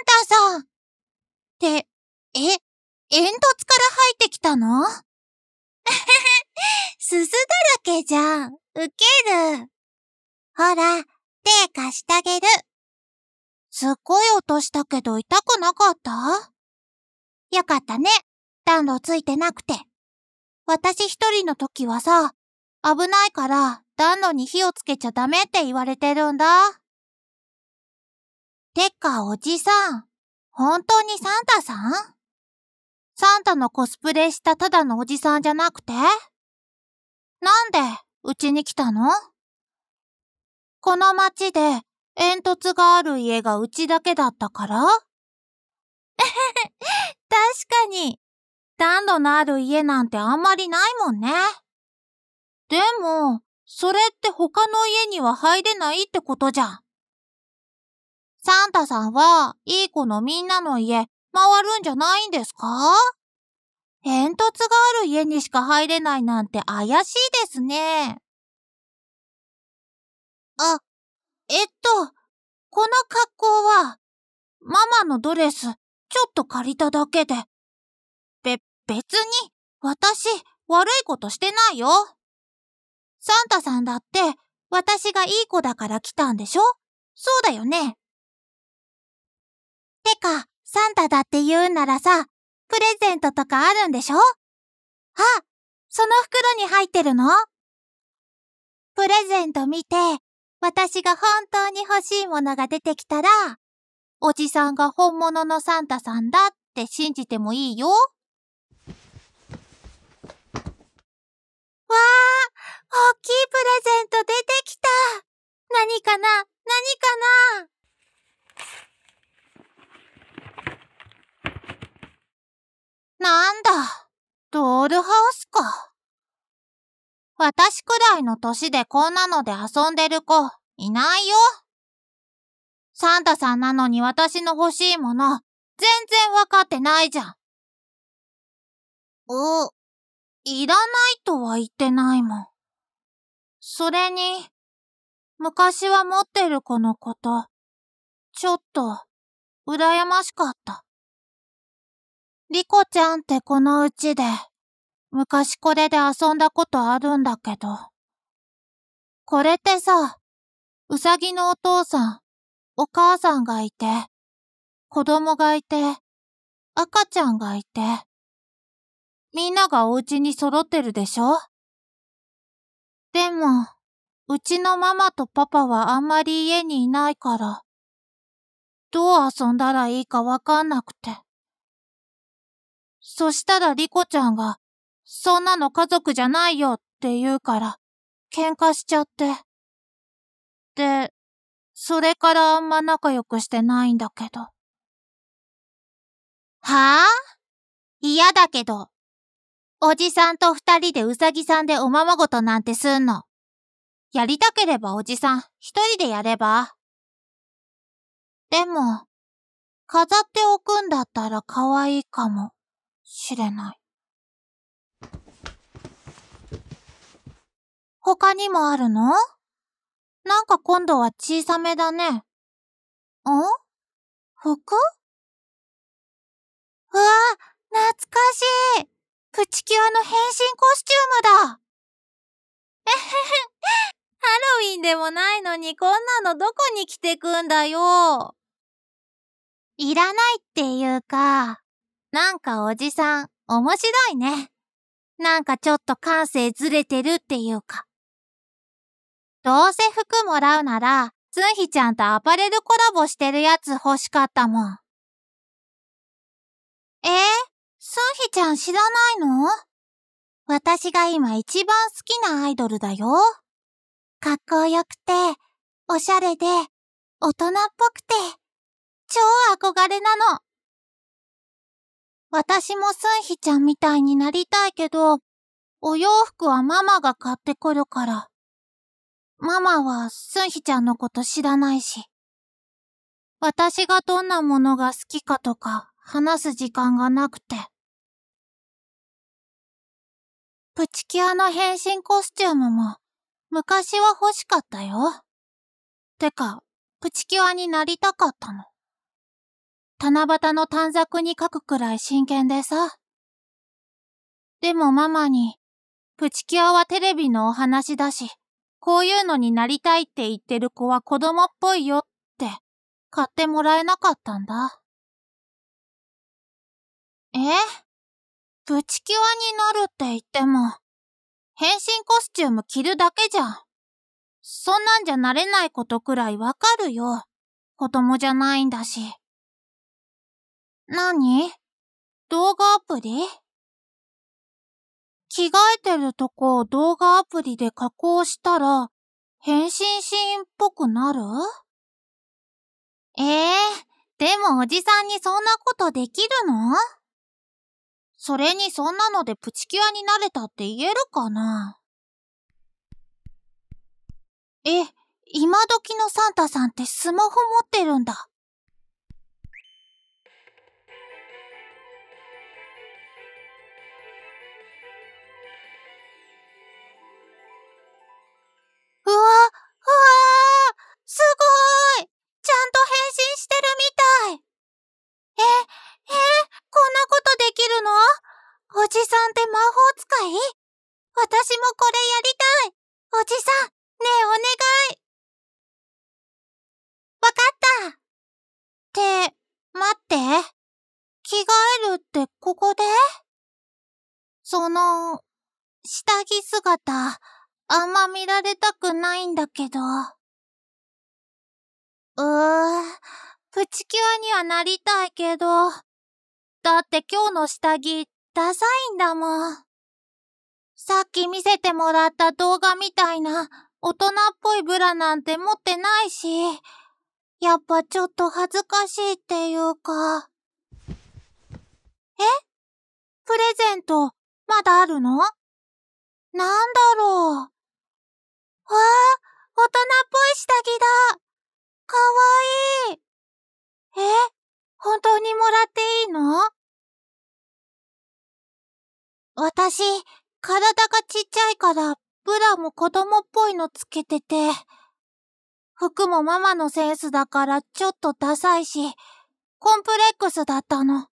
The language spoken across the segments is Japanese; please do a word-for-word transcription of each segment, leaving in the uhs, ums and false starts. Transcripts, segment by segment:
タさん。って、え、煙突から入ってきたの？すすだらけじゃん。ウケる。ほら、手貸してあげる。すっごい音したけど痛くなかった？よかったね。暖炉ついてなくて。私一人の時はさ、危ないから暖炉に火をつけちゃダメって言われてるんだ。てかおじさん、本当にサンタさん？サンタのコスプレしたただのおじさんじゃなくて？なんでうちに来たの？この町で煙突がある家がうちだけだったから？確かに、暖炉のある家なんてあんまりないもんね。でも、それって他の家には入れないってことじゃん。サンタさんはいい子のみんなの家回るんじゃないんですか？煙突がある家にしか入れないなんて怪しいですね。あ、えっと、この格好は、ママのドレス、ちょっと借りただけで。べ、別に、私、悪いことしてないよ。サンタさんだって、私がいい子だから来たんでしょ？そうだよね。てか、サンタだって言うんならさ、プレゼントとかあるんでしょ？あ、その袋に入ってるの？プレゼント見て、私が本当に欲しいものが出てきたら、おじさんが本物のサンタさんだって信じてもいいよ。わー、大きいプレゼント出てきた。何かな？何かな？なんだ、ドールハウスか。私くらいの年でこんなので遊んでる子、いないよ。サンタさんなのに私の欲しいもの、全然わかってないじゃん。お、いらないとは言ってないもん。それに、昔は持ってる子のこと、ちょっと、羨ましかった。リコちゃんってこのうちで、昔これで遊んだことあるんだけど。これってさ、うさぎのお父さん、お母さんがいて、子供がいて、赤ちゃんがいて、みんながお家に揃ってるでしょ？でも、うちのママとパパはあんまり家にいないから、どう遊んだらいいかわかんなくて。そしたらリコちゃんが、そんなの家族じゃないよって言うから、喧嘩しちゃって。で、それからあんま仲良くしてないんだけど。はぁ？嫌だけど。おじさんと二人でうさぎさんでおままごとなんてすんの。やりたければおじさん一人でやれば。でも、飾っておくんだったら可愛いかもしれない。他にもあるの？なんか今度は小さめだね。ん？服？うわ、懐かしい。プチキュアの変身コスチュームだ。えへへ、ハロウィンでもないのにこんなのどこに着てくんだよ。いらないっていうか、なんかおじさん、面白いね。なんかちょっと感性ずれてるっていうか。どうせ服もらうなら、つんひちゃんとアパレルコラボしてるやつ欲しかったもん。えー、つんひちゃん知らないの？私が今一番好きなアイドルだよ。かっこよくて、おしゃれで、大人っぽくて、超憧れなの。私もスンヒちゃんみたいになりたいけど、お洋服はママが買ってくるから。ママはスンヒちゃんのこと知らないし。私がどんなものが好きかとか話す時間がなくて。プチキュアの変身コスチュームも昔は欲しかったよ。てか、プチキュアになりたかったの。 七夕の短冊に書くくらい真剣でさ。でもママに、プチキュアはテレビのお話だし、こういうのになりたいって言ってる子は子供っぽいよって買ってもらえなかったんだ。え？プチキュアになるって言っても、変身コスチューム着るだけじゃん。そんなんじゃなれないことくらいわかるよ。子供じゃないんだし。なに？動画アプリ？着替えてるとこを動画アプリで加工したら、変身シーンっぽくなる？ええー、でもおじさんにそんなことできるの？それにそんなのでプチキュアになれたって言えるかな？え、今時のサンタさんってスマホ持ってるんだ。うわ、うわー、すごーい！ちゃんと変身してるみたい。え、え、こんなことできるの？おじさんって魔法使い？私もこれやりたい。おじさん、ねえお願い。わかった。って、待って。着替えるってここで？その、下着姿、あんま見られたくないんだけど。うー、プチキュアにはなりたいけど、だって今日の下着、ダサいんだもん。さっき見せてもらった動画みたいな大人っぽいブラなんて持ってないし、やっぱちょっと恥ずかしいっていうか。え？プレゼント、まだあるの？なんだろう。わあ、大人っぽい下着だ。かわいい。え？本当にもらっていいの？私、体がちっちゃいから、ブラも子供っぽいのつけてて、服もママのセンスだからちょっとダサいし、コンプレックスだったの。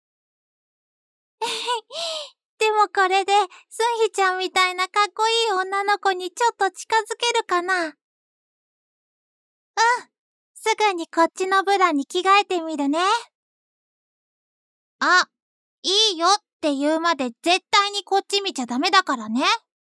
でもこれで、スンヒちゃんみたいなかっこいい女の子にちょっと近づけるかな？うん。すぐにこっちのブラに着替えてみるね。あ、いいよって言うまで絶対にこっち見ちゃダメだからね。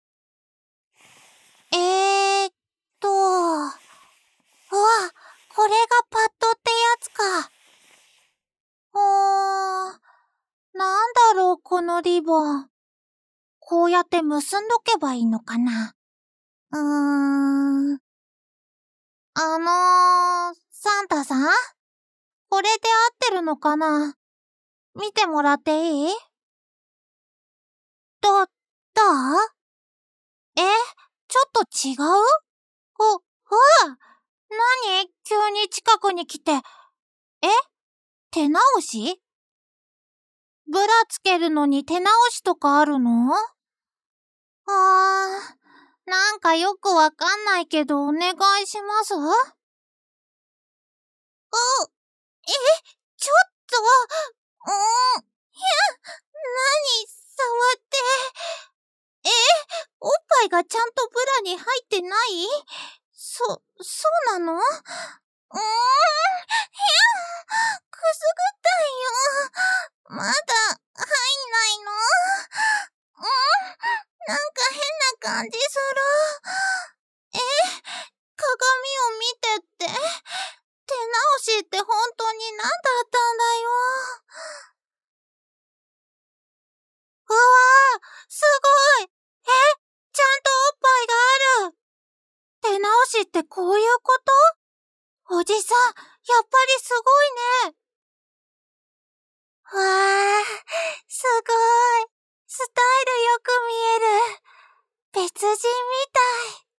えーっと、うわ、これがパッドってやつか。うーん、なんだろうこのリボン。こうやって結んどけばいいのかな。うーん。あのー、サンタさん？これで合ってるのかな？見てもらっていい？ど、どう？え？ちょっと違う？お、うわ！なに？急に近くに来て。え？手直し？ブラつけるのに手直しとかあるの？あー、なんかよくわかんないけどお願いします？う、え、ちょっと、うーん、ひゃ、なに、触って。え、おっぱいがちゃんとブラに入ってない？そ、そうなの？うーん、ひゃ、くすぐったいよ。まだ、入んないの？うーん、なんか変な感じする。え、鏡を見てって。手直しって本当に何だったんだよ。うわー、すごい。え、ちゃんとおっぱいがある。手直しってこういうこと？おじさん、やっぱりすごいね。わー、すごい。スタイルよく見える。別人みたい。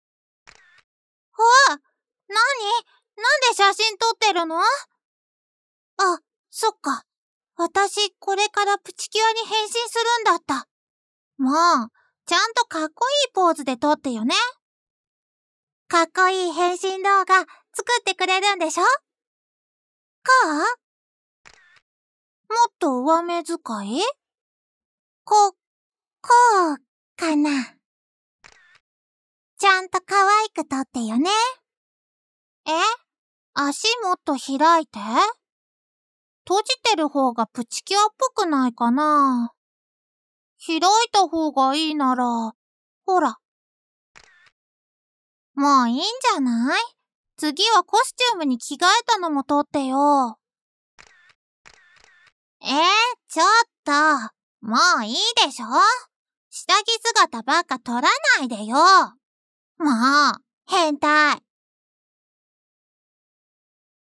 わ、なに？なんで写真撮ってるの？あ、そっか。私、これからプチキュアに変身するんだった。もう、ちゃんとかっこいいポーズで撮ってよね。かっこいい変身動画作ってくれるんでしょ？こう？ っと上目遣い？こ、こう、かな。ちゃんと可愛く撮ってよね。え？足もっと開いて。閉じてる方がプチキュアっぽくないかな。開いた方がいいなら、ほら。もういいんじゃない？次はコスチュームに着替えたのも撮ってよ。えー、ちょっと、もういいでしょ？下着姿ばっか撮らないでよ。もう、変態。